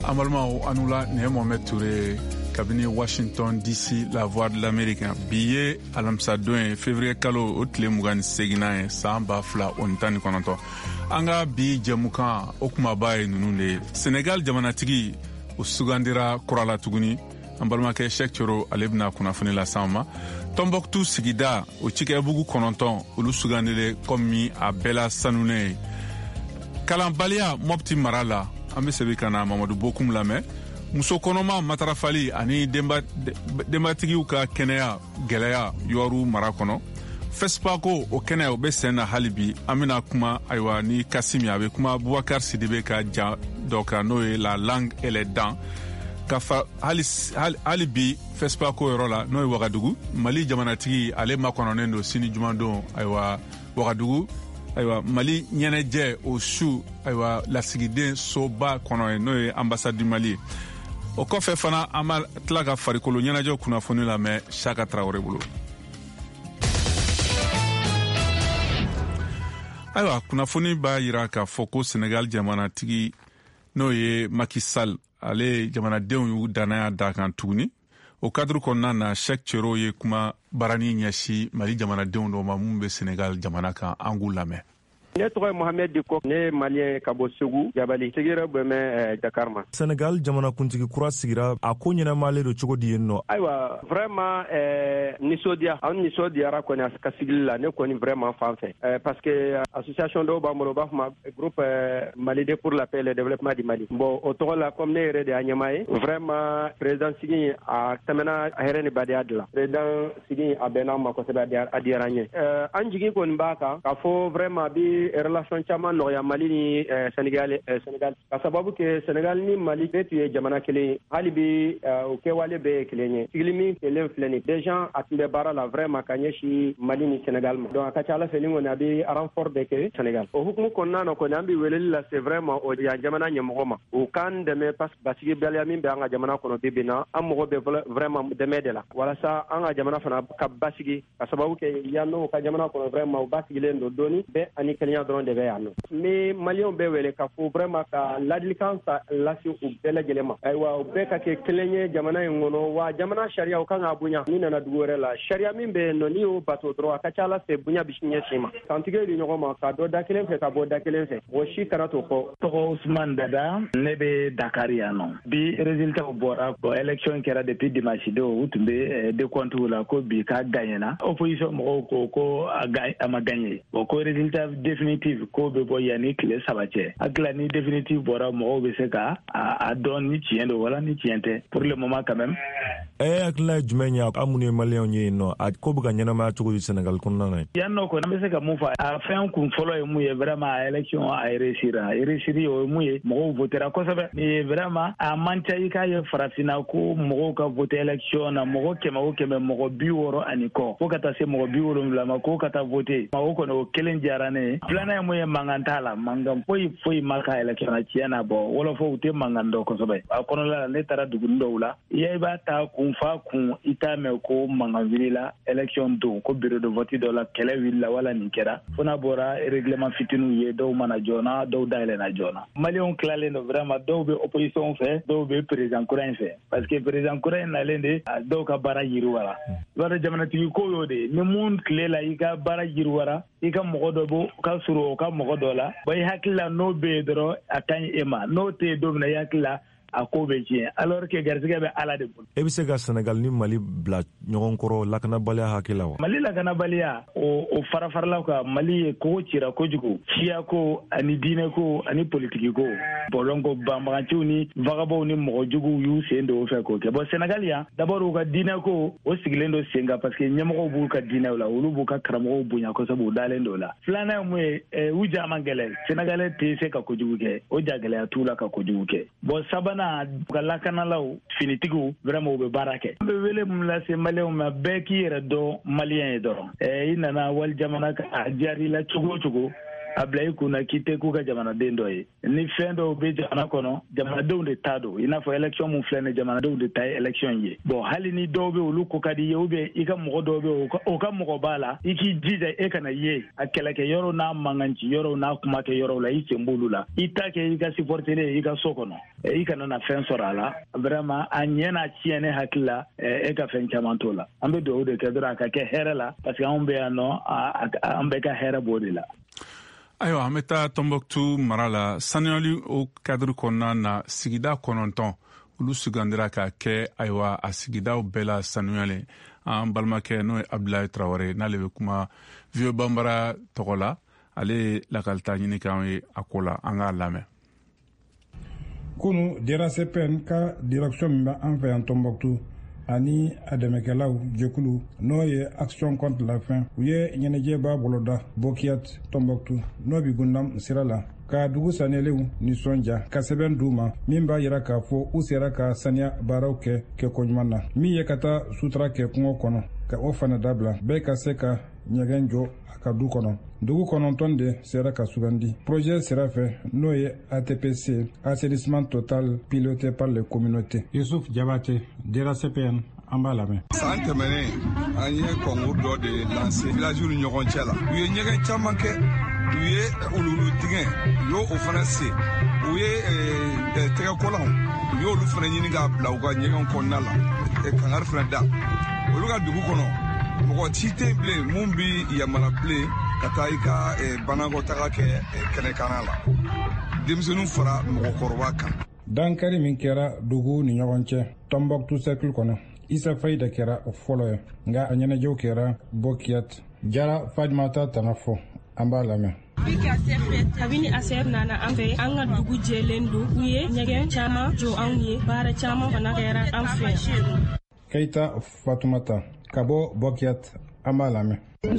Amalmao Anula ne Mohamed Touré kabini Washington DC la voix de l'Amérique billet alamsadon février kalo otle mugani segina samba fla ontani kononto anga bi jamukan okuma baye nunule Senegal jamanatigi usugandira kurala tuguni ambalma ke Cheikh Thioro alebna kunafuni la sama Tombouctou sigida o Chikebugu kononton ulu sugandile komi a bela sanune kalambalia mopti marala ambe sebi kana Mamadou Bokoum lame muso konoma matarafali ani dembatigiw ka kɛnɛya gɛlɛya yoru mara kɔnɔ Fespako o kɛnɛya o be senna halibi amina kuma aywa ni Kasimi abe kuma Boubacar Sidibe ka ja doka no ye la langue et les dents ka fa halibi Fespako yɔrɔ la no ye Wagadugu Mali jamanatigi ale makɔnɔnen do sini jumandon aywa Wagadugu aywa Mali ɲɛnɛjɛ o su aywa lasigiden soba kɔnɔ no ye ambassade du Mali o kɔfɛ fana an ma tila ka farikolo ɲɛnajɛ kunnafoni lamɛn Chaka Traoré bolo. Ayiwa kunnafoni b'a yira k'a fɔ ko Senegal jamanatigi n'o ye Macky Sall ale jamanadenw y'u danaya d'a kan tuguni o cadre kɔnɔna na Cheikh Thioro ye kuma barani ɲɛsi Mali jamanadenw dɔw ma mun bɛ Senegal jamana kan an k'u lamɛn. Ne tɔgɔ ye Mohamed Diko ne ye malien ka bɔ Segu Jabali sigira bɛmɛ Dakar ma. Senegal jamanakuntigi kura sigira a ko ɲɛnamalen do cogo di yen nɔ? Ayiwa vraiment nisɔndiya an nisɔndiyara kɔni a ka sigili la ne kɔni vraiment fan fɛ parce que association dɔw b'an bolo u b'a fɔ ma groupe malien pour la paix et le développement du Mali. Bon o tɔgɔ la comme ne yɛrɛ de y'a ɲɛmaa ye vraiment président Sigi a tɛmɛna a hɛrɛ ni badenya de la président Sigi a bɛnna ma kosɛbɛ a diyara n ye an jigi kɔni b'a kan k'a fɔ vraiment bi relation caman nɔgɔya Mali ni Senegal ka sababu kɛ Senegal ni Mali bɛɛ tun ye jamana kelen hali bi o kɛwale bɛɛ ye kelen ye sigili min kelen filɛ nin des gens a tun bɛ baara la vraiment ka ɲɛsin Mali ni Senegal ma donc a ka ca Ala fɛ ni kɔni a bɛ renfort de kɛ Senegal o hukumu kɔnɔna na kɔni an bɛ weleli lase vraiment o yan jamana ɲɛmɔgɔ ma u k'an dɛmɛ parce que basigibaliya min bɛ an ka jamana kɔnɔ bi na an mɔgɔ bɛ vraiment dɛmɛ de la walasa an ka jamana fana ka basigi ka sababu kɛ yan n'o ka jamana kɔnɔ vraiment u basigilen don dɔɔni bɛɛ ani kelen dɔrɔn de bɛ yan nɔ mais maliyɛnw bɛ wele ka fɔ vraiment ka ladilikan lase u bɛɛ lajɛlen ma ayiwa u bɛɛ ka kɛ kelen ye jamana in kɔnɔ wa jamana sariya u kan ka bonya ni nana dugu wɛrɛ la sariya min bɛ yen nɔ n'i y'o bato dɔrɔn a ka ca Ala fɛ bonya bɛ ɲɛsin ma kantigɛ di ɲɔgɔn ma ka dɔ da kelen fɛ ka bɔ da kelen fɛ o si kana to kɔ. Tɔgɔ Usman Dada ne bɛ Dakar yan nɔ bi résultat bɔra bon élection kɛra depuis dimanche don u tun bɛ décompte la ko bi k'a gagnera opposition mɔgɔw ko a ma gagné bon ko résultat définitif ko bɛ bɔ yanni tile saba cɛ hakili ni définitif bɔra mɔgɔw bɛ se ka a dɔn ni tiɲɛ don wala ni tiɲɛ tɛ pour le moment quand même. Hakilina ye jumɛn ye an minnu ye maliyɛnw ye yen nɔ a ko bɛ ka ɲɛnamaya cogo di Senegal kɔnɔna na yan nɔ kɔni an bɛ se ka mun fɔ a fɛn kun fɔlɔ ye mun ye vraiment a élection a réussir o ye mun ye mɔgɔw votera kosɛbɛ mais vraiment a man ca i k'a ye farafinna ko mɔgɔw ka voter élection na mɔgɔ 100 mɔgɔ 60 ani kɔ fo ka taa se mɔgɔ 70 ma ko ka taa voter o kɔni o kelen diyara ne ye filanan ye mun ye mankan t'a la mankan foyi ma ka élection na tiɲɛ na bɔ wɔlɔfɔw tɛ mankan dɔn kosɛbɛ a kɔnɔla la ne taara duguni dɔw la i b'a ta kun fa kun i t'a mɛn ko mankan wulila élection don ko bureau de vote dɔ la kɛlɛ wulila wala nin kɛra fo n'a bɔra règlement fitininw ye dɔw mana joona dɔw dayɛlɛnna joona maliyɛnw tilalen don vraiment dɔw bɛ opposition fɛ dɔw bɛ président kura in fɛ parce que président kura in nalen de dɔw ka baara yiriwara i b'a dɔn jamanatigi ko y'o de ni mun tile la i ka baara yiriwara i ka mɔgɔ dɔ bɔ ka surun o ka mɔgɔ dɔ la ba i hakili la n'o bɛ yen dɔrɔn a ka ɲi e ma n'o tɛ yen don min na i hakili la a ko bɛ tiɲɛ alors que garisɛgɛ bɛ Ala de bolo. E bɛ se ka Senegal ni Mali bila ɲɔgɔn kɔrɔ lakanabaliya hakɛ la wa? Mali lakanabaliya o farafarala ka Mali ye kogo cira kojugu siya ko ani diinɛ ko ani politiki ko bon ko banbaganciw ni vagabonds ni mɔgɔ juguw y'u sen don o fɛ k'o kɛ bon Senegal yan d'abord u ka diinɛ ko o sigilen don sen kan parce que ɲɛmɔgɔw b'u ka diinɛw la olu b'u ka karamɔgɔw bonya kosɛbɛ u dalen don la filanan ye mun ye u ja man gɛlɛn Senegalais tɛ se ka kojugu kɛ o ja gɛlɛya t'u la ka kojugu kɛ bon sabanan ka lakanalaw finitigiw vraiment u bɛ baara kɛ an bɛ wele mun lase maliyɛnw ma bɛɛ k'i yɛrɛ dɔn maliyɛn ye dɔrɔn i nana wali jamana ka a diyar'i la cogo o cogo a bila i kunna k'i tɛ k'u ka jamanaden dɔ ye ni fɛn dɔw bɛ jamana kɔnɔ jamanadenw de ta don i n'a fɔ élection mun filɛ ni jamanadenw de ta ye élection ye bon hali ni dɔw bɛ olu ko ka di ye ou bien i ka mɔgɔ dɔw bɛ o ka mɔgɔ b'a la i k'i jija e kana ye a kɛlɛkɛ yɔrɔ n'a mankanci yɔrɔ n'a kuma kɛ yɔrɔ la i sen b'olu la i ta kɛ i ka supporter i ka so kɔnɔ i kana na fɛn sɔrɔ a la vraiment a ɲɛ n'a tiɲɛ ne hakili la e ka fɛn caman t'o la an bɛ dugawu de kɛ dɔrɔn a ka kɛ hɛrɛ la parce que anw bɛ yan nɔ an bɛɛ ka hɛrɛ b'o de la. Ayiwa an bɛ taa Tɔnbɔkutu mara la sanuyali o cadre kɔnɔna na sigida 9 olu sugandira ka kɛ ayiwa a sigidaw bɛɛ la sanuyali an balimakɛ n'o ye Abdulayi Tarawele n'ale bɛ kuma Vieux Bambara tɔgɔ la ale ye lakalita ɲini k'an ye a ko la an k'a lamɛn. Kunu DRCPN ka direction min bɛ an fɛ yan Tɔnbɔkutu ani a dɛmɛkɛlaw jɛkulu n'o ye action contre la faim u ye ɲɛnajɛba boloda Bokiyat Tɔnbɔkutu n'o bi gundam sira la ka dugu saniyɛlenw nisɔndiya ka sɛbɛn d'u ma min b'a yira k'a fɔ u sera ka saniya baaraw kɛ kɛkoɲuman na min ye ka taa sutura kɛ kungo kɔnɔ ka o fana dabila bɛɛ ka se ka ɲɛgɛn jɔ a ka du kɔnɔ dugu 9 de sera ka sugandi projet sira fɛ n'o ye ATPC assainissement total piloté par les communautés. Yusuf Jabate DRCPN an b'a lamɛn. San tɛmɛnen an ye concours dɔ de lancé village ni ɲɔgɔn cɛ la u ye ɲɛgɛn caman kɛ u ye wuluwulu dingɛ u y'o fana se u ye tɛgɛkɔlanw u y'olu fana ɲini k'a bila u ka ɲɛgɛn kɔnɔna la kangari fana da olu ka dugu kɔnɔ mɔgɔ ci tɛ bilen mun bi yamara bilen ka taa i ka banakɔtaga kɛ kɛnɛkana la denmisɛnninw fara mɔgɔkɔrɔba kan. dankari min kɛra dugu ni ɲɔgɔn cɛ Tɔnbɔkutu cercle kɔnɔ Isa Fayida kɛra fɔlɔ ye nka a ɲɛnajɛw kɛra Bokiyat Jara Fajimata Tanafɔ an b'a lamɛn. kabini ASER nana an fɛ an ka dugu jɛlen don u ye ɲɛgɛn caman jɔ anw ye baara caman fana kɛra an fɛ. Keita Fatumata ka bɔ Bokiyat an b'a lamɛn. An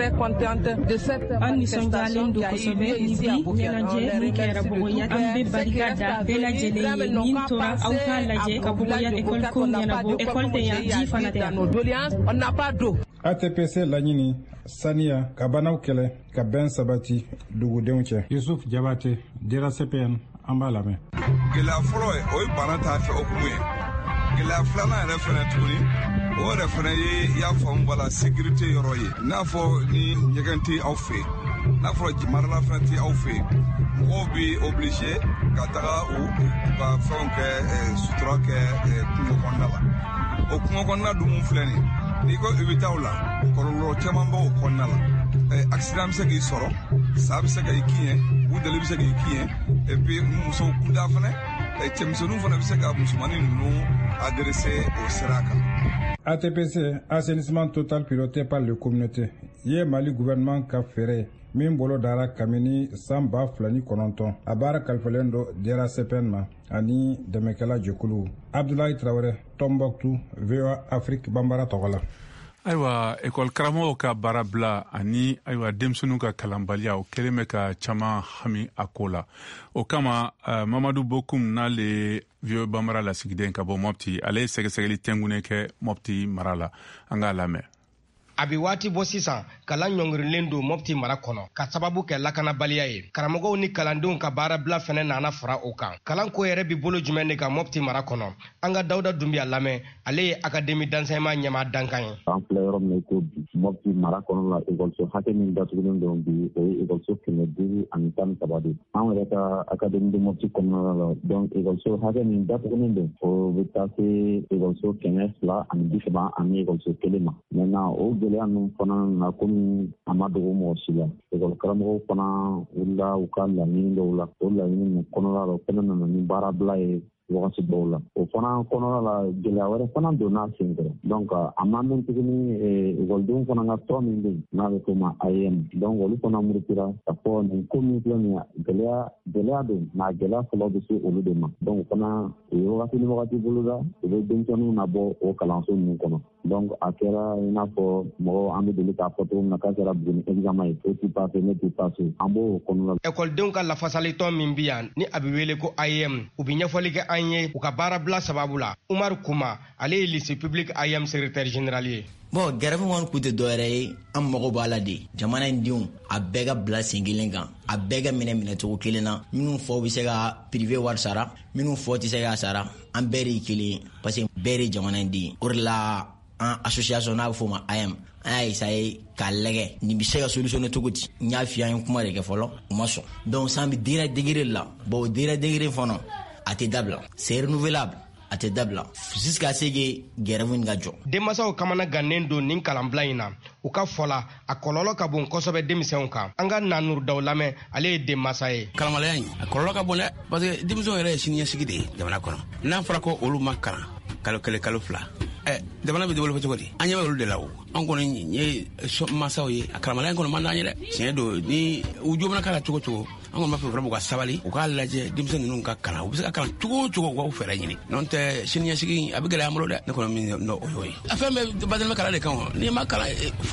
nisɔndiyalen don kosɛbɛ ni bi ɲɛnajɛ min kɛra Bogoyat an bɛ barika da bɛɛ lajɛlen ye min tora aw k'a lajɛ ka Bogoyat école ko ɲɛnabɔ école tɛ yan ji fana tɛ yan. ATPC laɲini saniya ka banaw kɛlɛ ka bɛn sabati dugudenw cɛ. Yusuf Jabate DRCPN an b'a lamɛn. Gɛlɛya fɔlɔ ye o ye bana t'a fɛ o kun ye gɛlɛya filanan yɛrɛ fɛnɛ tuguni o yɛrɛ fɛnɛ ye y'a faamu bala sécurité yɔrɔ ye n'a fɔ ni ɲɛgɛn tɛ aw fɛ n'a fɔra jimarala fɛnɛ tɛ aw fɛ mɔgɔw bɛ obligé ka taga u ka fɛnw kɛ sutura kɛ kungo kɔnɔna la o kungo kɔnɔna dun filɛ nin n'i ko i bɛ taa o la kɔlɔlɔ caman b'o kɔnɔna la accident bɛ se k'i sɔrɔ sa bɛ se ka i kin ye budali bɛ se k'i kin ye et puis musow kunda fɛnɛ cɛmisɛnninw fana bɛ se ka musomanin ninnu adressé o sira kan. ATPC assainissement total piloté par les communautés ye Mali gouvernement ka fɛɛrɛ min bolo dara kabini san 2009 a baara kalifalen do DRCPN ma ani dɛmɛkɛla jɛkulu. Abdulayi Tarawele Tɔnbɔkutu VOA Afrique Bambara tɔgɔ la. Ayiwa école karamɔgɔw ka baara bila ani ayiwa denmisɛnninw ka kalanbaliya o kɛlen bɛ ka caman hami a ko la o kama Mamadu Bokum n'ale Vieux Bambara lasigiden ka bɔ Mopti ale ye sɛgɛsɛgɛli tɛngunen kɛ Mopti mara la an k'a lamɛn. A bɛ waati bɔ sisan kalan ɲɔngirilen don Mopti mara kɔnɔ ka sababu kɛ lakanabaliya ye karamɔgɔw ni kalandenw ka baara bila fɛnɛ nana fara o kan kalan ko yɛrɛ bi bolo jumɛn de ka Mopti mara kɔnɔ an ka Dawuda Dunbiya lamɛn ale ye académie d'enseignement ɲɛmaa dankan ye. An filɛ yɔrɔ min ko bi Mopti mara kɔnɔ la école hakɛ min datugulen don bi o ye école 513 de an yɛrɛ ka académie de Mopti kɔnɔna la donc école hakɛ min datugulen don o bɛ taa se école 230 ani école 1 ma maintenant o gɛlɛya ninnu fana na komi a ma dogo mɔgɔ si la école karamɔgɔw fana wulila u ka laɲini dɔw la o laɲini ninnu kɔnɔna la o fana nana ni baarabila ye wagati dɔw la o fana kɔnɔna la gɛlɛya wɛrɛ fana donna sen kɔrɔ donc a ma mɛn tuguni ekɔlidenw fana ka tɔn min bɛ yen n'a bɛ f'o ma AEM donc olu fana murutira ka fɔ nin ko min filɛ nin ye gɛlɛya don nka gɛlɛya fɔlɔ bɛ se olu de ma donc fana o ye wagati ni wagati boloda u bɛ denmisɛnninw nabɔ o kalanso ninnu kɔnɔ donc a kɛra i n'a fɔ mɔgɔw an bɛ deli k'a fɔ cogo min na k'a kɛra Buguni examen ye o ti passé ne ti passé an b'o kɔnɔna la. Ekɔlidenw ka lafasalitɔn min bi yan ni a bɛ wele ko IEM u bɛ ɲɛfɔli kɛ an ye u ka baarabila sababu la. Umar Kuma ale ye lycée public IEM secrétaire général ye. Bon grève kɔni kun tɛ dɔwɛrɛ ye an mago b'a la de jamana in denw a bɛɛ ka bila sen kelen kan a bɛɛ ka minɛ cogo kelen na minnu fɔ bɛ se ka privé wari sara minnu fɔ tɛ se ka sara an bɛɛ de ye kelen parce que bɛɛ de jamana in den o de la an association n'a bɛ fɔ o ma IEM an y'a essayer k'a lajɛ nin bɛ se ka solutionner cogo di n y'a f'i an ye kuma de kɛ fɔlɔ u ma sɔn donc san bɛ direct degré la bon o direct degré fana a tɛ dabila c'est renouvelable a tɛ dabila jusqu'à ce que grève in ka jɔ. Denmasaw kamana gannen don nin kalanbila in na u ka fɔ la a kɔlɔlɔ ka bon kosɛbɛ denmisɛnw kan an ka Nanuru Daw lamɛn ale ye denmasa ye. Kalanbaliya in a kɔlɔlɔ ka bon dɛ parce que denmisɛnw yɛrɛ ye siniɲɛsigi de ye jamana kɔnɔ n'a fɔra ko olu ma kalan kalo kelen kalo fila jamana bɛ développer cogo di an ɲɛ bɛ olu de la o an kɔni ye masaw ye a kalanbaliya in kɔni man d'an ye dɛ tiɲɛ don ni u jo mana k'a la cogo cogo an kɔni b'a fɛ vraiment u ka sabali u k'a lajɛ denmisɛn ninnu ka kalan u bɛ se ka kalan cogo o cogo u k'u fɛɛrɛ ɲini n'o tɛ siniɲɛsigi a bɛ gɛlɛya an bolo dɛ ne kɔni min o y'o ye a fɛn bɛɛ basé bɛ kalan de kan o n'i ma kalan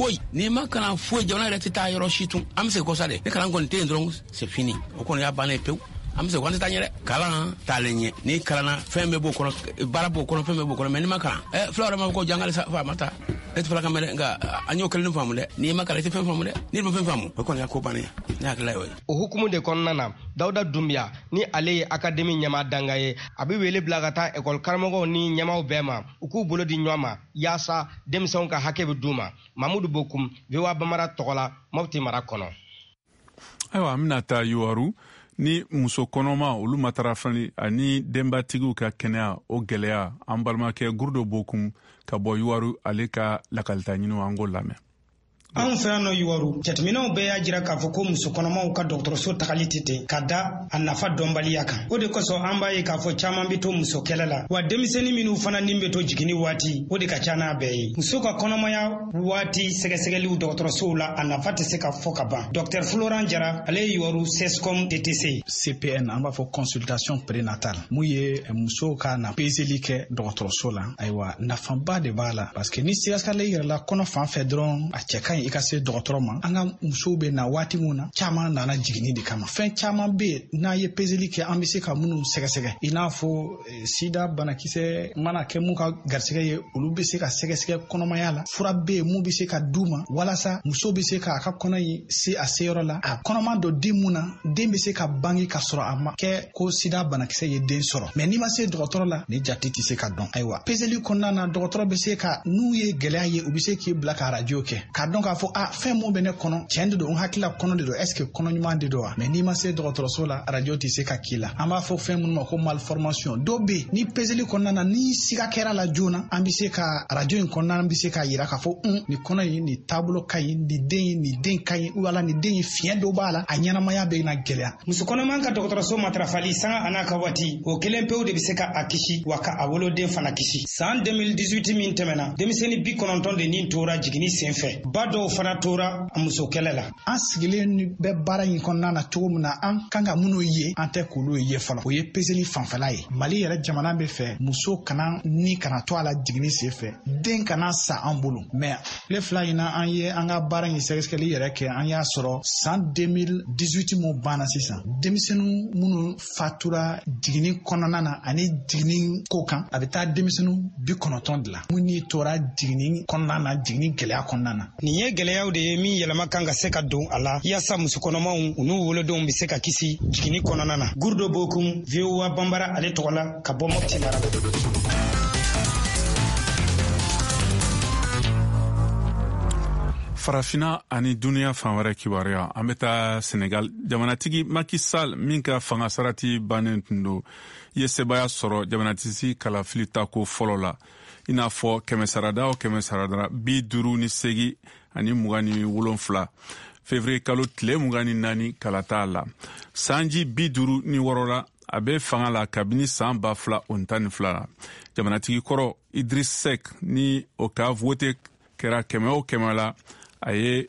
foyi jamana yɛrɛ tɛ taa yɔrɔ si tun an bɛ se kɔsa de ni kalan kɔni tɛ yen dɔrɔn c'est fini o kɔni y'a bannen pewu an bɛ se k'an tɛ taa ɲɛ dɛ kalan taalen ɲɛ n'i kalanna fɛn bɛɛ b'o kɔnɔ baara b'o kɔnɔ fɛn bɛɛ b'o kɔnɔ mais n'i ma kalan fula wɛrɛ ma ko jangale sa fa ma taa e tɛ fila ka mɛn dɛ nka an y'o kelen faamu dɛ n'i ma kalan i tɛ fɛn faamu dɛ n'i ma fɛn faamu o kɔni y'a ko bannen ne hakili la y'o ye. O hukumu de kɔnɔna na Dawuda Dunbiya ni ale ye académie ɲɛmaa danga ye a bɛ wele bila ka taa école karamɔgɔw ni ɲɛmaaw bɛɛ ma u k'u bolo di ɲɔgɔn ma yaasa denmisɛnw ka hakɛ bɛ d'u ma Mamudu Bokum VOA Bambara tɔgɔ la Mopti mara kɔnɔ. Ayiwa an bɛna taa Yowaru ni muso kɔnɔma olu matarafali ani denbatigiw ka kɛnɛya o gɛlɛya an balimakɛ Gurudo Bokum ka bɔ Yowaru ale ka lakalita ɲiniw an k'o lamɛn. Anw fɛ yan nɔ Yowaru jateminɛw bɛɛ y'a jira k'a fɔ ko muso kɔnɔmaw ka dɔgɔtɔrɔso tagali tɛ ten ka da a nafa dɔnbaliya kan o de kosɔn an b'a ye k'a fɔ caman bɛ to muso kɛlɛ la wa denmisɛnnin minnu fana nin bɛ to jiginni waati o de ka ca n'a bɛɛ ye muso ka kɔnɔmaya waati sɛgɛsɛgɛliw dɔgɔtɔrɔsow la a nafa tɛ se ka fɔ ka ban Dr Florent Jara ale ye Yowaru CESCOM DTC CPN an b'a fɔ consultation prénatale mun ye musow ka na peseli kɛ dɔgɔtɔrɔso la ayiwa nafaba de b'a la parce que ni sɛgɛsɛgɛli yɛrɛ la kɔnɔ fan fɛ dɔrɔn a cɛ ka ɲi i ka se dɔgɔtɔrɔ ma an ka musow bɛ na waati mun na caman nana jiginni de kama fɛn caman bɛ yen n'a ye peseli kɛ an bɛ se ka minnu sɛgɛsɛgɛ i n'a fɔ sida banakisɛ mana kɛ mun ka garisɛgɛ ye olu bɛ se ka sɛgɛsɛgɛ kɔnɔmaya la fura bɛ yen mun bɛ se ka d'u ma walasa muso bɛ se k'a ka kɔnɔ in se a seyɔrɔ la a kɔnɔma dɔ den mun na den bɛ se ka bange ka sɔrɔ a ma kɛ ko sida banakisɛ ye den sɔrɔ mɛ n'i ma se dɔgɔtɔrɔ la ni jate tɛ se ka dɔn ayiwa peseli kɔnɔna na dɔgɔtɔrɔ bɛ se ka n'u ye gɛlɛya ye u bɛ se k'i bila ka arajo kɛ k'a dɔn k'a fɔ fɛn mun bɛ ne kɔnɔ tiɲɛ de don n hakili la kɔnɔ de don est ce que kɔnɔ ɲuman de don wa mɛ n'i ma se dɔgɔtɔrɔso la arajo tɛ se ka k'i la an b'a fɔ fɛn minnu ma ko malformation dɔw bɛ yen ni peseli kɔnɔna na ni siga kɛra la joona an bɛ se ka arajo in kɔnɔna an bɛ se k'a yira k'a fɔ nin kɔnɔ in nin taabolo ka ɲi nin den ka ɲi wala nin den ye fiɲɛ dɔ b'a la a ɲɛnamaya bɛ na gɛlɛya. muso kɔnɔman ka dɔgɔtɔrɔso matarafali sanga a n'a ka waati o kelen pewu de bɛ se ka a kisi wa ka a woloden fana kisi san 2018 min tɛmɛna denmisɛnnin 90 de nin tora jiginni senfɛ ba dɔw fana tora a muso kɛlɛ la an sigilen bɛ baara in kɔnɔna na cogo min na an kan ka minnu ye an tɛ k'olu ye fɔlɔ o ye peseli fanfɛla ye Mali yɛrɛ jamana bɛ fɛ muso kana to a la jiginni senfɛ den kana sa an bolo mɛ tile fila in na an ye an ka baara in sɛgɛsɛgɛli yɛrɛ kɛ an y'a sɔrɔ san 2018 mun banna sisan denmisɛnninw minnu fatura jiginni kɔnɔna na ani jiginni ko kan a bɛ taa denmisɛnninw 90 de la mun tora jiginni kɔnɔna na jiginni gɛlɛya kɔnɔna na nin ye gɛlɛyaw de ye min yɛlɛma kan ka se ka don a la yaasa musokɔnɔmaw u n'u wolodenw bɛ se ka kisi jiginni kɔnɔna na Gurudo Bokum VOA Bambara ale tɔgɔ la ka bɔ Mopti mara. Farafina ani duniya fan wɛrɛ kibaruya an bɛ taa Senegal jamanatigi Macky Sall min ka fanga sarati bannen tun don ye sebaya sɔrɔ jamanatigi kalafili tako fɔlɔ la i n'a fɔ 100 o 100 58 ani 27 février kalo tile 24 kalata la sanji 56 la a bɛ fanga la kabini san 2012 la jamanatigi kɔrɔ Idriss Seck ni o ka vote kɛra 100 la a ye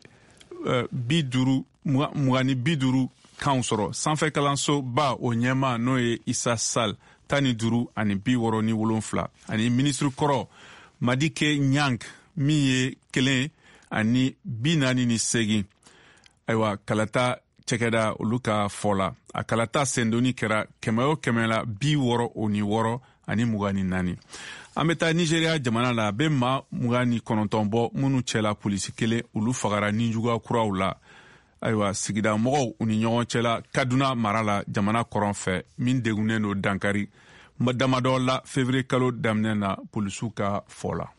50 kan sɔrɔ sanfɛ kalanso ba o ɲɛma n'o ye Issa Sall 15 ani 67 ani ministre kɔrɔ Madike Nyang min ye 1 ani 48 ayiwa kalata cɛkɛda olu ka fɔ la a kalata sendoni kɛra 100 la 66 ani 24 an bɛ taa Nigeria jamana la a bɛ maa 29 bɔ minnu cɛla polisi 1 olu fagara ninjuguya kuraw la ayiwa sigida mɔgɔw u ni ɲɔgɔn cɛla Kaduna mara la jamana kɔrɔn fɛ min degunnen don dankari damadɔ la février kalo daminɛ na polisiw ka fɔ la.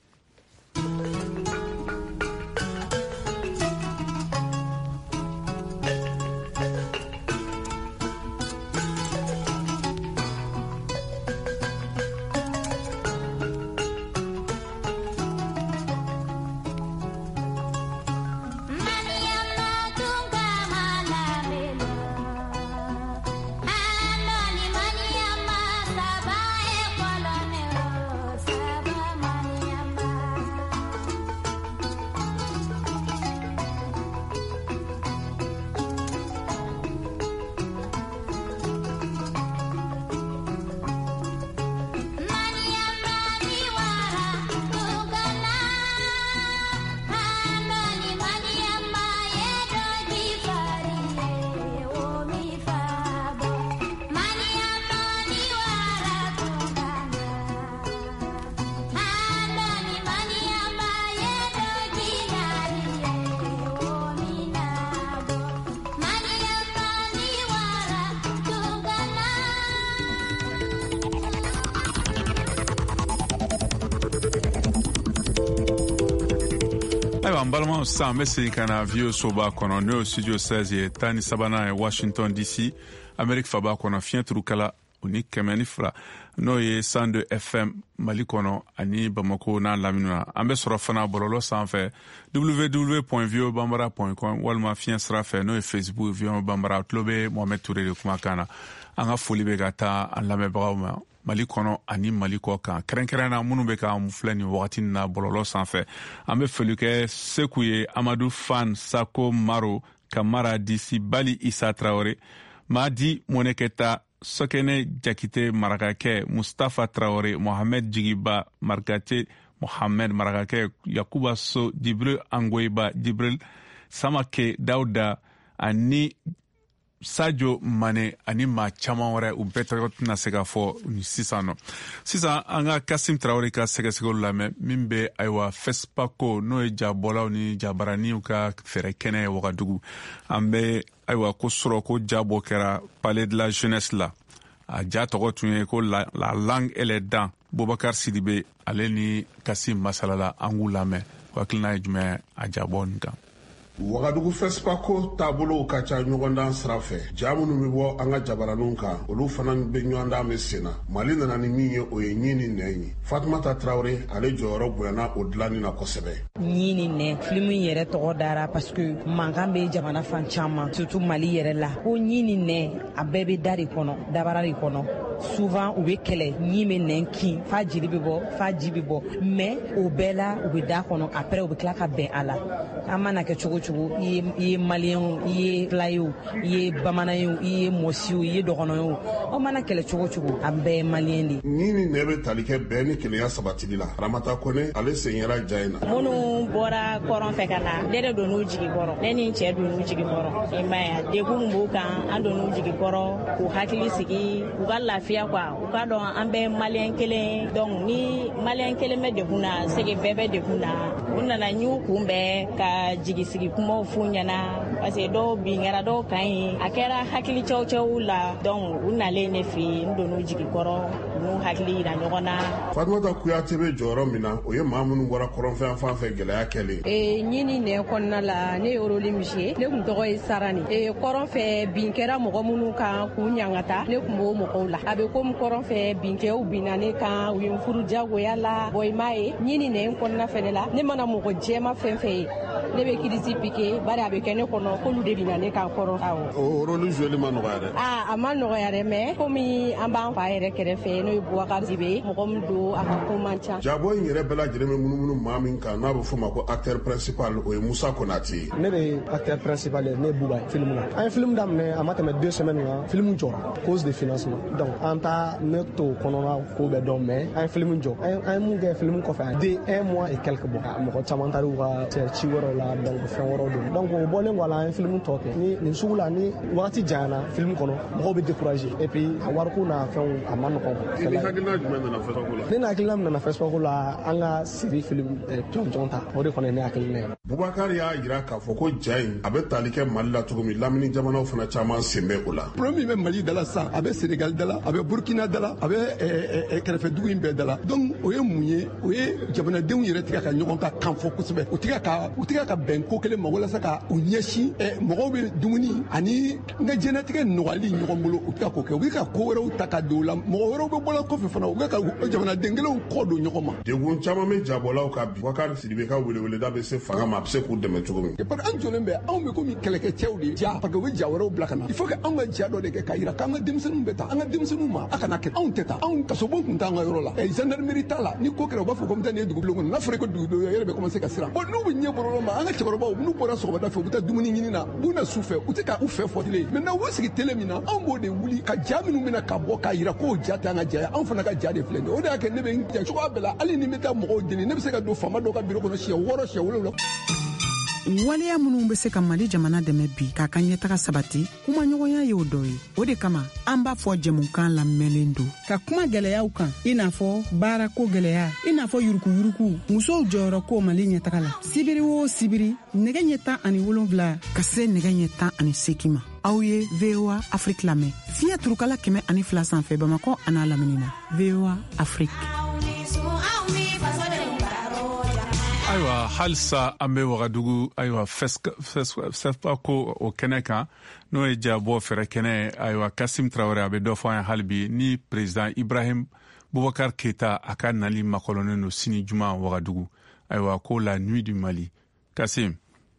ayiwa an balimaw sisan an bɛ segin ka na vieux soba kɔnɔ n'o ye studio 16 ye 13 ye Washington DC Amérique faba kɔnɔ fiɲɛ turukala o ni 102 n'o ye 102 FM Mali kɔnɔ ani Bamako n'a lamini na an bɛ sɔrɔ fana bɔlɔlɔ sanfɛ www.viobambara.com walima fiɲɛ sira fɛ n'o ye Facebook Vieux Bambara tulo bɛ Mohamed Touré de kumakan na an ka foli bɛ ka taa an lamɛnbagaw ma Mali kɔnɔ ani Mali kɔ kan kɛrɛnkɛrɛnna minnu bɛ ka mun filɛ nin wagati na bɔlɔlɔ sanfɛ an bɛ foli kɛ Seku ye Amadou Fan Sako Maro Kamara Disi Bali Isa Traoré Madi Moneketa Sokene Jakite Marakake Mustafa Traoré Mohamed Jigiba Markate Mohamed Marakake Yakuba So Jibril Angoiba Jibril Samake Dauda ani Sadio Mane ani maa caman wɛrɛ u bɛɛ tɔgɔ tɛna se ka fɔ ni sisan nɔ sisan an ka Kasim Traoré ka sɛgɛsɛgɛliw lamɛn min bɛ ayiwa FESPACO n'o ye jabɔlaw ni jabaraniw ka fɛɛrɛ kɛnɛ ye Wagadugu an bɛ ayiwa ko sɔrɔ ko jabɔ kɛra Palais de la Jeunesse la a ja tɔgɔ tun ye ko la langue et les dents Boubacar Sidibe ale ni Kasim masalala an k'u lamɛn hakilina ye jumɛn a jabɔ nin kan. Wagadugu FESPACO taabolow ka ca ɲɔgɔndan sira fɛ ja minnu bɛ bɔ an ka jabaraninw kan olu fana bɛ ɲɔgɔndan bɛ sen na Mali nana ni min ye o ye ɲi ni nɛn ye Fatumata Traoré ale jɔyɔrɔ bonyana o dilanni na kosɛbɛ ɲi ni nɛn film yɛrɛ tɔgɔ dara parce que mankan bɛ jamana fan caman surtout Mali yɛrɛ la ko ɲi ni nɛn a bɛɛ bɛ da de kɔnɔ dabara de kɔnɔ souvent u bɛ kɛlɛ ɲi bɛ nɛn kin fa jeli bɛ bɔ fa ji bɛ bɔ mais o bɛɛ la u bɛ da kɔnɔ après u bɛ tila ka bɛn a la an mana kɛ cogo i ye maliyɛnw i ye fila ye o i ye bamanan ye o i ye mɔsi o i ye dɔgɔnɔ ye o aw mana kɛlɛ cogo cogo a bɛɛ ye maliyɛn de ye. ɲi ni nɛn bɛ tali kɛ bɛɛ ni kelenya sabatili la Ramata Kone ale senyɛra ja in na. minnu bɔra kɔrɔn fɛ ka na ne de donn'u jigi kɔrɔ ne ni n cɛ donn'u jigi kɔrɔ i m'a ye degun min b'u kan an donn'u jigi kɔrɔ k'u hakili sigi u ka lafiya quoi u k'a dɔn an bɛɛ maliyɛn kelen donc ni maliyɛn kelen bɛ degun na sege bɛɛ bɛ degun na u nana y'u kunbɛn ka jigisigi kumaw f'u ɲɛna parce que dɔw bingara dɔw kan ye a kɛra hakili cɛw la donc u nalen ne fɛ yen n donn'u jigi kɔrɔ u n'u hakili yira ɲɔgɔn na. Fatumata Kuyate bɛ jɔyɔrɔ min na o ye maa minnu bɔra kɔrɔnfɛn fan fɛ gɛlɛya kɛlen. ɲi ni nɛn kɔnɔna la ne ye Oroli Misi ye ne tun tɔgɔ ye Sarani kɔrɔn fɛ bin kɛra mɔgɔ minnu kan k'u ɲangata ne tun b'o mɔgɔw la a bɛ komi kɔrɔn fɛ binkɛw binna ne kan u ye n furu diyagoya la bon i m'a ye ɲi ni nɛn kɔnɔna fɛnɛ la ne mana mɔgɔ jɛma fɛn fɛn ye ne bɛ kirisi piqué bari a bɛ kɛ ne kɔnɔ k'olu de bina ne kan kɔrɔ. o rôle joueli ma nɔgɔya dɛ. a ma nɔgɔya dɛ mais komi an b'an fa yɛrɛ kɛrɛfɛ n'o ye Boubacar Sibe mɔgɔ min don a ka ko man ca. Jabo in yɛrɛ bɛɛ lajɛlen bɛ munumunu maa min kan n'a bɛ fɔ ma ko acteur principal o ye Musa Konate. Ne de ye acteur principal ye, ne ye Bouba ye film na. An ye film daminɛ a ma tɛmɛ 2 semaines kan film jɔra cause de financement. Donc an ta ne to kɔnɔna ko bɛɛ dɔn mais an ye film jɔ. An ye mun kɛ film kɔfɛ a de 1 mois et quelques bɔ. Mɔgɔ caman taara u ka ci wɛrɛw la donc fɛn wɛrɛw don. Donc o bɔlen kɔ a la an ye film tɔ kɛ. Ni nin sugu la ni wagati janyana film kɔnɔ mɔgɔw bɛ décourager et puis a wariko n'a fɛnw a ma nɔgɔn. Ni hakilina jumɛn nana fɛsipako la? Ne na hakilina min nana fɛsipako la an ka série film jɔnjɔn ta o de kɔni ne hakilina ye. Boubacar y'a jira k'a fɔ ko ja in a bɛ tali kɛ Mali la cogo min Lamini jamanaw fana caman sen bɛ o la. Problème min bɛ Mali da la sisan a bɛ Sénégal da la a bɛ Burkina da la a bɛ kɛrɛfɛ dugu in bɛɛ da la donc o ye mun ye o ye jamanadenw yɛrɛ tigɛ ka ɲɔgɔn ka kan fɔ kosɛbɛ u tigɛ ka bɛn ko kelen ma walasa ka u ɲɛsin mɔgɔw bɛ dumuni ani n ka diɲɛlatigɛ nɔgɔyali ɲɔgɔn bolo u tigɛ k'o kɛ u bɛ ka ko wɛrɛw ta ka don o la mɔgɔ wɛrɛw bɛ bɔla kɔfɛ fana u bɛ ka jamanaden kelenw kɔ don ɲɔgɔn ma. Degun caman bɛ jabɔlaw ka bi Boubacar Sidibe ka weleweleda bɛ se fanga ma a bɛ se k'u dɛmɛ cogo min. Parce que an jɔlen bɛ anw bɛ komi kɛlɛkɛcɛw de ja parce que u bɛ ja wɛrɛw bila ka na il faut que anw ka ja dɔ de kɛ k'a yira k'an ka denmisɛnninw bɛ taa an ka denmisɛnninw ma a kana kɛ anw tɛ taa anw kasobon tun t'an ka yɔrɔ la gendarmerie t'a la ni ko kɛra u b'a fɔ ko n bɛ taa nin ye dugu bulon kɔnɔ n'a fɔra ko dugu yɛrɛ bɛ commencer ka siran bon n'u bɛ ɲɛ bɔrɔ ma an ka cɛkɔrɔbaw n'u bɔra sɔgɔmada fɛ u bɛ taa dumuni ɲini na u na su fɛ u tɛ ka u fɛ fɔ tile maintenant u bɛ sigi télé min na anw b'o de wuli ka ja minnu bɛna ka bɔ k'a yira k'o ja tɛ an ka ja ye anw fana ka ja de filɛ nin ye o de y'a kɛ ne bɛ n ja cogoya bɛɛ la hali ni n bɛ taa mɔgɔw deli ne bɛ se ka don faama dɔw ka bureau kɔnɔ siɲɛ 6 siɲɛ 7. waleya minnu bɛ se ka Mali jamana dɛmɛ bi k'a ka ɲɛtaga sabati kumaɲɔgɔnya ye o dɔ ye o de kama an b'a fɔ jɛmukan lamɛnlen don ka kuma gɛlɛyaw kan i n'a fɔ baarako gɛlɛya i n'a fɔ yurukuyuruku musow jɔyɔrɔ ko Mali ɲɛtaga la sibiri o sibiri nɛgɛ ɲɛ 17 ka se nɛgɛ ɲɛ 18 ma aw ye VOA Afrique lamɛn fiɲɛ turukala 102 sanfɛ Bamakɔ a n'a lamini na VOA Afrique. Ayiwa halisa an bɛ Wagadugu ayiwa FESPACO o kɛnɛ kan n'o ye jabɔ fɛrɛ kɛnɛ ayiwa Kasim Traoré a bɛ dɔ fɔ an ye halibi ni président Ibrahim Boubacar Keita a ka nali makɔlɔnnen don sini juma Wagadugu ayiwa ko la nuit du Mali. Kasim.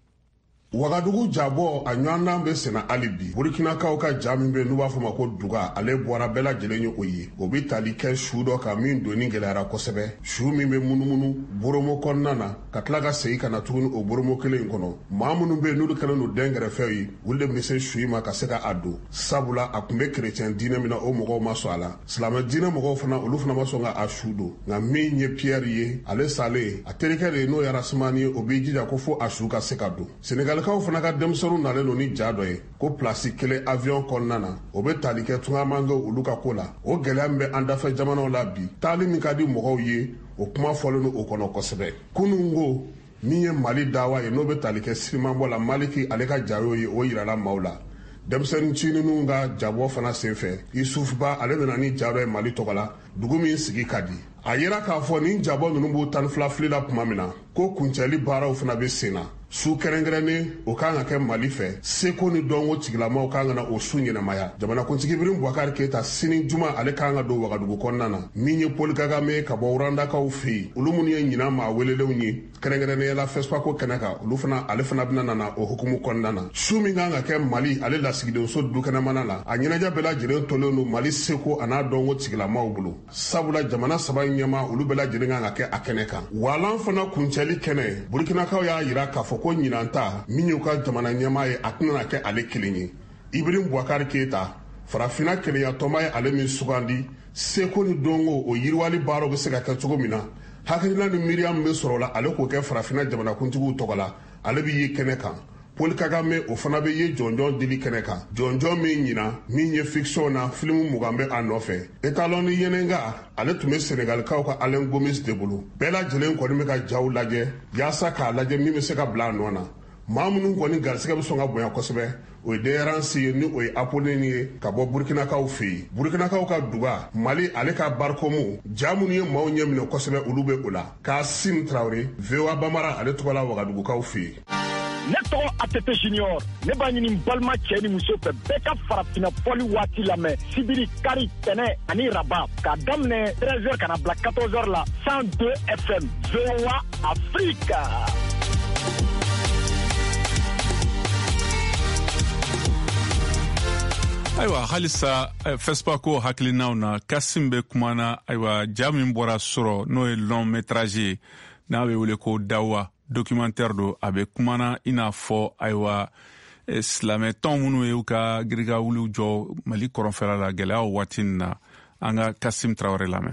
Wagadugu jabɔ a ɲɔgɔndan bɛ senna hali bi Burkinakaw ka ja min bɛ n'u b'a fɔ ma ko Duga ale bɔra bɛɛ lajɛlen ye o ye o bɛ tali kɛ su dɔ kan min doni gɛlɛyara kosɛbɛ su min bɛ munumunu boromo kɔnɔna na ka tila ka segin ka na tuguni o boromo kelen in kɔnɔ maa minnu bɛ n'olu kɛlen don dɛnkɛrɛfɛw ye olu de bɛ se su in ma ka se ka a don sabula a tun bɛ kerecɛn diinɛ min na o mɔgɔw ma sɔn a la silamɛ diinɛ mɔgɔw fana olu fana ma sɔn ka a su don nka min ye Pierre ye ale salen a terikɛ de ye n'o ye Arasumani ye o b'i jija ko fo a su ka se ka don Senegalikaw fana ka denmisɛnninw nalen don ni ja dɔ ye ko plasi kelen avion kɔnɔna na o bɛ tali kɛ tunga man kɛ olu ka ko la o gɛlɛya min bɛ an dafɛ jamanaw la bi taali min ka di mɔgɔw ye o kuma fɔlen don o kɔnɔ kosɛbɛ kunun ko min ye Mali dawa ye n'o bɛ tali kɛ Sirimabɔ la Maliki ale ka ja y'o ye o yirala maaw la denmisɛnnin cininw ka jabɔ fana senfɛ Isufuba ale nana ni ja dɔ ye Mali tɔgɔ la dugu min sigi ka di a yera k'a fɔ ni jabɔ ninnu b'u 12 fili la tuma min na ko kuncɛli baaraw fana bɛ sen na su kɛrɛnkɛrɛnnen o kan ka kɛ Mali fɛ seko ni dɔnko tigilamaw kan ka na o su ɲɛnamaya jamanakuntigi Ibrahim Boubacar Keita sini juma ale kan ka don Wagadugu kɔnɔna na min ye Paul Kagame ka bɔ Rwandakaw fɛ yen olu minnu ye ɲinan maa welelenw ye kɛrɛnkɛrɛnnenya la FESPACO kɛnɛ kan olu fana ale fana bɛna nana o hukumu kɔnɔna na su min kan ka kɛ Mali ale lasigidenso dukɛnɛmana la a ɲɛnajɛ bɛɛ lajɛlen tolen don Mali seko a n'a dɔnko tigilamaw bolo sabula jamana saba ɲɛma olu bɛɛ lajɛlen kan ka kɛ a kɛnɛ kan walan fana kuncɛli kɛnɛ Burkinakaw y'a yira k'a fɔ ko ɲinanta min y'u ka jamana ɲɛmaa ye a tɛna kɛ ale kelen ye Ibrahim Boubacar Keita farafina keleyatɔma ye ale min sugandi seko ni dɔnko o yiriwali baaraw bɛ se ka kɛ cogo min na hakilina ni miiriya min bɛ sɔrɔ o la ale k'o kɛ farafina jamanakuntigiw tɔgɔ la ale bɛ ye kɛnɛ kan Paul Kagame o fana bɛ ye jɔnjɔn dili kɛnɛ kan jɔnjɔn min ɲina min ye fiction na filimu mugan bɛ a nɔfɛ etalon ni yenenga ale tun bɛ Senegalikaw ka Alain Gomis de bolo bɛɛ lajɛlen kɔni bɛ ka jaw lajɛ yaasa k'a lajɛ min bɛ se ka bila a nɔ na maa minnu kɔni garisɛgɛ bɛ sɔn ka bonya kosɛbɛ o ye Deransi ye ni o ye Apolline ye ka bɔ Burkinakaw fɛ yen Burkinakaw ka Duga Mali ale ka Barkomu ja minnu ye maaw ɲɛ minɛ kosɛbɛ olu bɛ o la Kasim Traoré VOA Bambara ale tɔgɔ la Wagadugukaw fɛ yen ne tɔgɔ ATT Junior ne b'a ɲini balima cɛ ni muso fɛ bɛɛ ka farafina fɔli waati lamɛn sibiri kari tɛnɛ ani raba k'a daminɛ 13h kana bila 14h la 102 FM VOA Afrique. Aywa halisa Fespaco hakilinaw na Kasim be kumana aywa jamin bora soro no e long métrage na be wele ko Dawa documentaire do abe kumana ina fo aywa Islamé ton munu e uka griga wulu jo Mali koronfera la gela watin anga Kasim Traoré la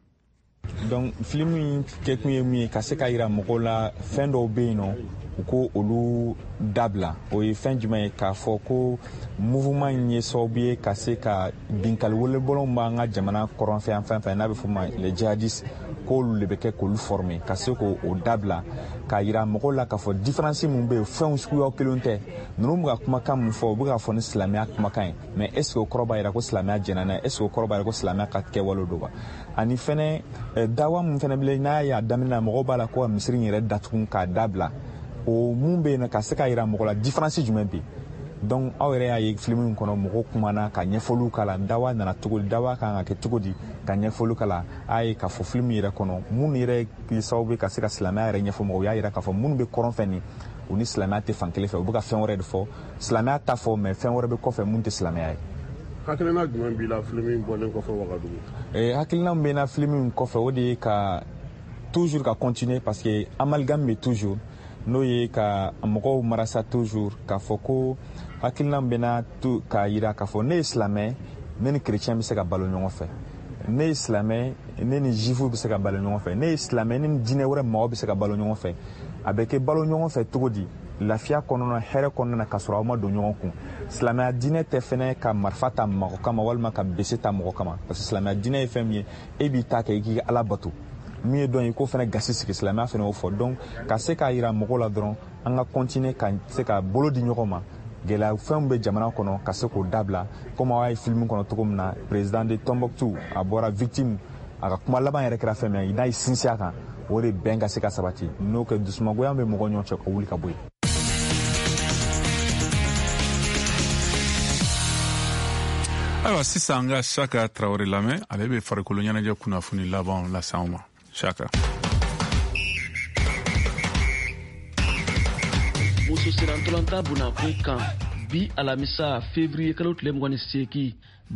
donc film ke kuye mi ka se ka ira mogola fin do be no ko olu dabla o ye fin jumɛn k'a fɔ ko mouvement ye sababu ye ka se ka binkali welebolon b'an ka jamana kɔrɔnfɛ yan fɛn fɛn n'a bɛ fɔ ma les djihadistes k'olu de bɛ kɛ k'olu former ka se k'o dabla k'a yira mɔgɔw la k'a fɔ différence min bɛ yen fɛnw suguya kelenw tɛ ninnu bɛ ka kumakan min fɔ u bɛ k'a fɔ ni silamɛya kumakan ye mais est ce que o kɔrɔ b'a yira ko silamɛya jɛnna n'a ye est ce que o kɔrɔ b'a yira ko silamɛya ka kɛwale don wa ani fɛnɛ dawa min fɛnɛ bɛ n'a y'a daminɛ mɔgɔw b'a la ko ka misiri yɛrɛ datugu k'a dabila o mun bɛ yen ka se ka yira mɔgɔ la différence jumɛn bɛ yen donc aw yɛrɛ y'a ye film in kɔnɔ mɔgɔw kumana ka ɲɛfɔliw k'a la dawa nana cogo di dawa kan ka kɛ cogo di ka ɲɛfɔliw k'a la a ye k'a fɔ film yɛrɛ kɔnɔ mun yɛrɛ ye sababu ye ka se ka silamɛya yɛrɛ ɲɛfɔ mɔgɔw y'a yira k'a fɔ minnu bɛ kɔrɔn fɛ nin u ni silamɛya tɛ fan kelen fɛ u bɛ ka fɛn wɛrɛ de fɔ silamɛya ta fɔ mais fɛn wɛrɛ bɛ kɔfɛ mun tɛ silamɛya ye. hakilina jumɛn b'i la film in bɔlen kɔfɛ Wagadugu? Hakilina min bɛ n na film in kɔfɛ o de ye ka toujours ka continuer parce que amalgame bɛ toujours n'o ye ka mɔgɔw marasa toujours k'a fɔ ko hakilina bɛ na k'a yira k'a fɔ ne ye silamɛ ne ni chrétien bɛ se ka balo ɲɔgɔn fɛ ne ye silamɛ ne ni juifu bɛ se ka balo ɲɔgɔn fɛ ne ye silamɛ ne ni diinɛ wɛrɛ mɔgɔw bɛ se ka balo ɲɔgɔn fɛ a bɛ kɛ balo ɲɔgɔn fɛ cogo di lafiya kɔnɔna hɛrɛ kɔnɔna k'a sɔrɔ aw ma don ɲɔgɔn kun silamɛya diinɛ tɛ fɛnɛ ka marifa ta mɔgɔ kama walima ka bese ta mɔgɔ kama parce que silamɛya diinɛ ye fɛn min ye e b'i ta kɛ i k'i ala bato min ye dɔn ye ko fɛnɛ gasi sigi silamɛya fɛnɛ y'o fɔ donc ka se k'a yira mɔgɔw la dɔrɔn an ka continuer ka se ka bolo di ɲɔgɔn ma gɛlɛya fɛnw bɛ jamana kɔnɔ ka se k'o dabila comme aw y'a ye film kɔnɔ cogo min na président de Tombouctou a bɔra victime a ka kuma laban yɛrɛ kɛra fɛn min ye n'a ye sinsin a kan o de bɛn ka se ka sabati n'o kɛ dusumangoya bɛ mɔgɔw ɲɔgɔn cɛ ka wuli ka bɔ yen. Ayiwa sisan an ka Saka Traoré lamɛn ale bɛ farikolo ɲɛnajɛ kunnafoni laban lase an ma Saka. muso sirantolanta bunakun kan bi alamisa février kalo tile 28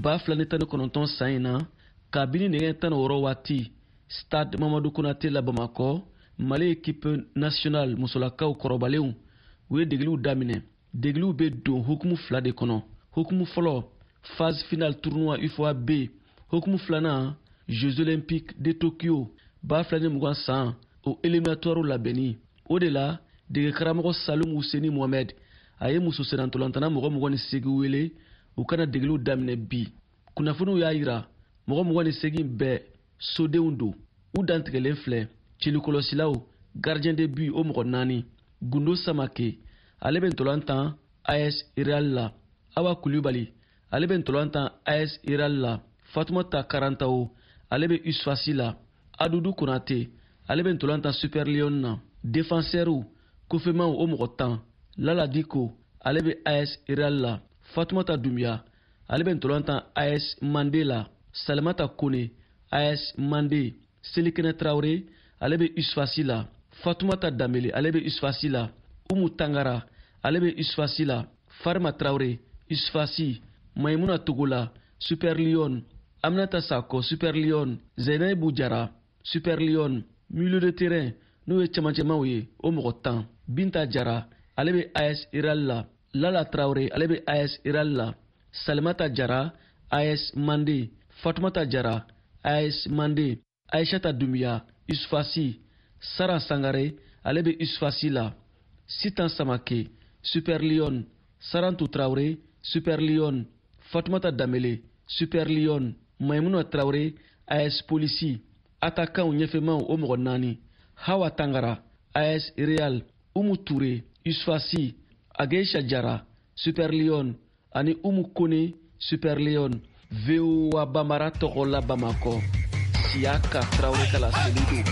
2019 san in na kabini nɛgɛ 16 waati stade Mamadou Konate la Bamakɔ Mali équipe nationale musolakaw kɔrɔbalenw u ye degeliw daminɛ degeliw bɛ don hukumu fila de kɔnɔ hukumu fɔlɔ phase finale tournoi UFOA B hukumu filanan Jeux olympiques de Tokyo 2020 san o éliminatoire labɛnni o de la dege karamɔgɔ Salum Husseini Mohamed a ye muso sirantolantana mɔgɔ 28 wele u kana degeliw daminɛ bi kunnafoniw y'a yira mɔgɔ 28 bɛɛ sodenw don u dantigɛlen filɛ cilikɔlɔsilaw gardien de but o mɔgɔ 4 Gundo Samake ale bɛ ntolantan AS Real la Awa Kulibali ale bɛ ntolantan AS Real la Fatoumata Karantao ale bɛ USFASI la Adudu Konate ale bɛ ntolantan Super Lion na défenseur Kofemaw o mɔgɔ 10 Lala Diko ale bɛ AS Real la Fatoumata Doumbia ale bɛ ntolantan AS Mandé la Salimata Kone AS Mandé Selikene Traoré ale bɛ USFASI la Fatoumata Dambele ale bɛ USFASI la Umu Tangara ale bɛ USFASI la Farma Traoré USFASI Maïmouna Togola Super Lion Aminata Sako Super Lion Zainabou Diarra Super Lion milieu de terrain n'o ye cɛmancɛmaw ye o mɔgɔ 10 Binta Diarra ale bɛ AS Real la Lala Traoré ale bɛ AS Real la Salimata Diarra AS Mandé Fatoumata Diarra AS Mandé Aïchata Doumbia USFASI Sara Sangare ale bɛ USFASI la Sitan Samake Super Lion Sarantou Traoré Super Lion Fatoumata Dambele Super Lion Maïmouna Traoré AS Polisi attaquant ɲɛfɛmaw o mɔgɔ 4 Hawa Tangara AS Real Umu Touré USFASI Ageisha Diarra Super Lion ani Umu Kone Super Lion VOA Bambara tɔgɔ la Bamakɔ Siaka Traoré kala selido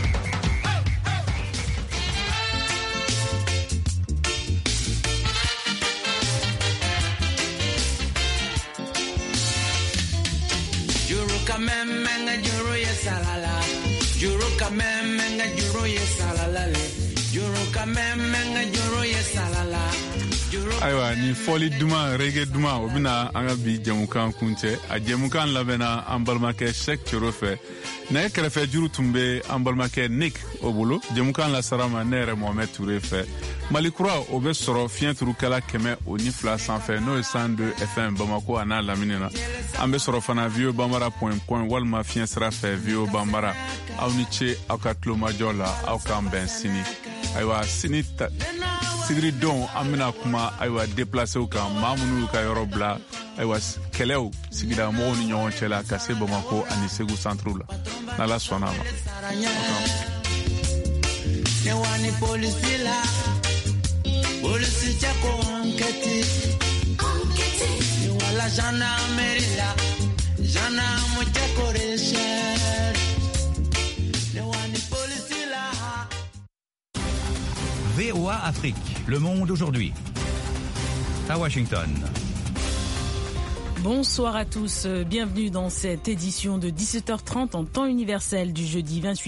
Menga juro ye salala juro ka menga juro ye salala le Ayiwa ni fɔli duman reggae duman o bɛna an ka bi jɛmukan kuncɛ a jɛmukan labɛnna an balimakɛ Sek Coro fɛ ne kɛrɛfɛ juru tun bɛ an balimakɛ Nick o bolo jɛmukan lasara ma ne yɛrɛ Mohamed Touré fɛ Mali kura o bɛ sɔrɔ fiɲɛturukɛla 102 sanfɛ n'o ye 102 FM Bamako a n'a lamini na an bɛ sɔrɔ fana voabambara.com walima fiɲɛ sira fɛ VO Bambara aw ni ce aw ka tulomajɔ la aw k'an bɛn sini ayiwa sini sigiri don an bɛna kuma ayiwa déplacer kan maa minnu ka yɔrɔ bila ayiwa kɛlɛw sigida mɔgɔw ni ɲɔgɔn cɛ la ka se Bamako ani Segu centre la n'Ala sɔnna a ma. Polisi chako anketi ni wala jana amerila jana muchako resher ni wani polisi la. VOA Afrique, le monde aujourd'hui. À Washington. Bonsoir à tous, bienvenue dans cette édition de 17h30 en temps universel du jeudi 28